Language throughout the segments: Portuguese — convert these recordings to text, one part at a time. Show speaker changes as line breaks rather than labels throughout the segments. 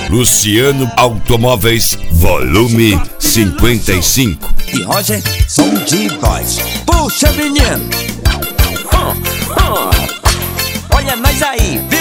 Luciano Automóveis, volume 55.
E Roger, som de voz. Puxa, menino! Olha nós aí, viu?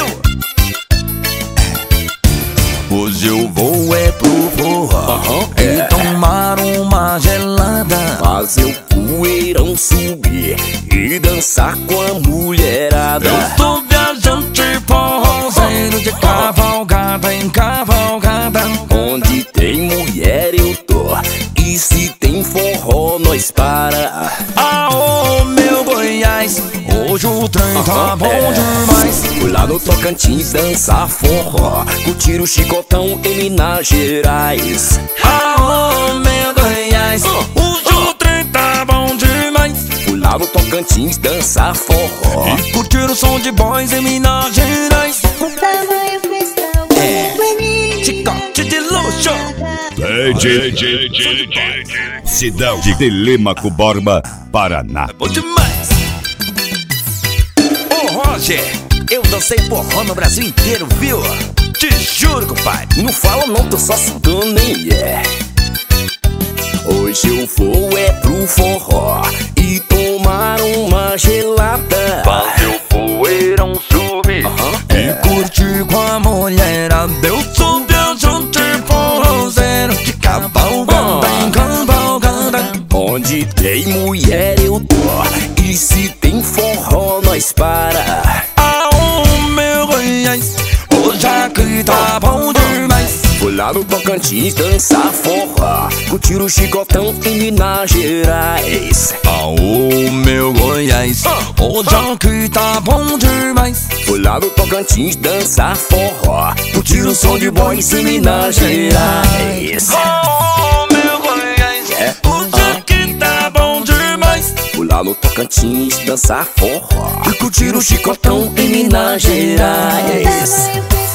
Hoje eu vou pro forró e tomar uma gelada,
fazer o poeirão subir e dançar com a mulherada.
Eu tô viajante forrozeiro de cavalgada em cavalgada.
Onde tem mulher eu tô, e se tem forró nós para.
Aô, meu Goiás, hoje o trem tá bom demais.
Fui lá no Tocantins dançar forró, curtir o chicotão em Minas Gerais.
Aô, meu Goiás, hoje o trem tá bom demais.
Fui lá no Tocantins dançar forró
e curtir o som de boys em Minas Gerais. Chicote de luxo.
Cidão de Telêmaco Borba, Paraná.
Bom demais. Ô Roger, eu dancei forró no Brasil inteiro, viu? Te juro, compadre.
Não fala não, tô só citando, hein? Hoje eu vou pro forró e tomar uma gelada,
fazer o poeirão subir e curtir com a mulherada. Eu sou viajante forrozeiro de cavalgada em cavalgada.
Onde tem mulher eu tô, e se tem forró nós para.
Aô, meu Goiás, hoje aqui tá bom demais.
Fui lá no Tocantins dançar forró, curtir o chicotão em Minas Gerais.
Aô, meu Goiás, hoje aqui tá bom demais.
Fui lá no Tocantins dançar forró, curtir o som de boys em Minas Gerais.
Aô, meu Goiás, hoje aqui tá bom demais.
Fui lá no Tocantins dançar forró e curtir o chicotão em Minas Gerais.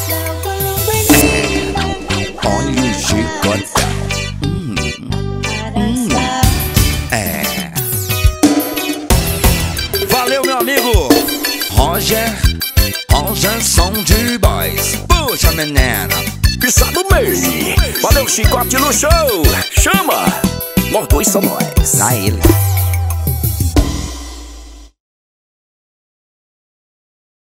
Olha o chicotão. Valeu, meu amigo Roger, som de boys. Puxa, menina,
Pisa do meio. Valeu, Chicote no show. Chama, nós dois só nós.
dá ele.